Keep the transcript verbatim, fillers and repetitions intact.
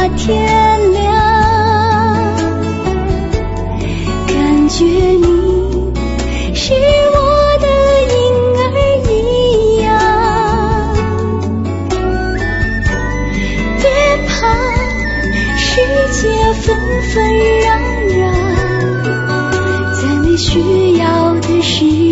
天亮，感觉你是我的婴儿一样。别怕世界纷纷扰扰，在你需要的时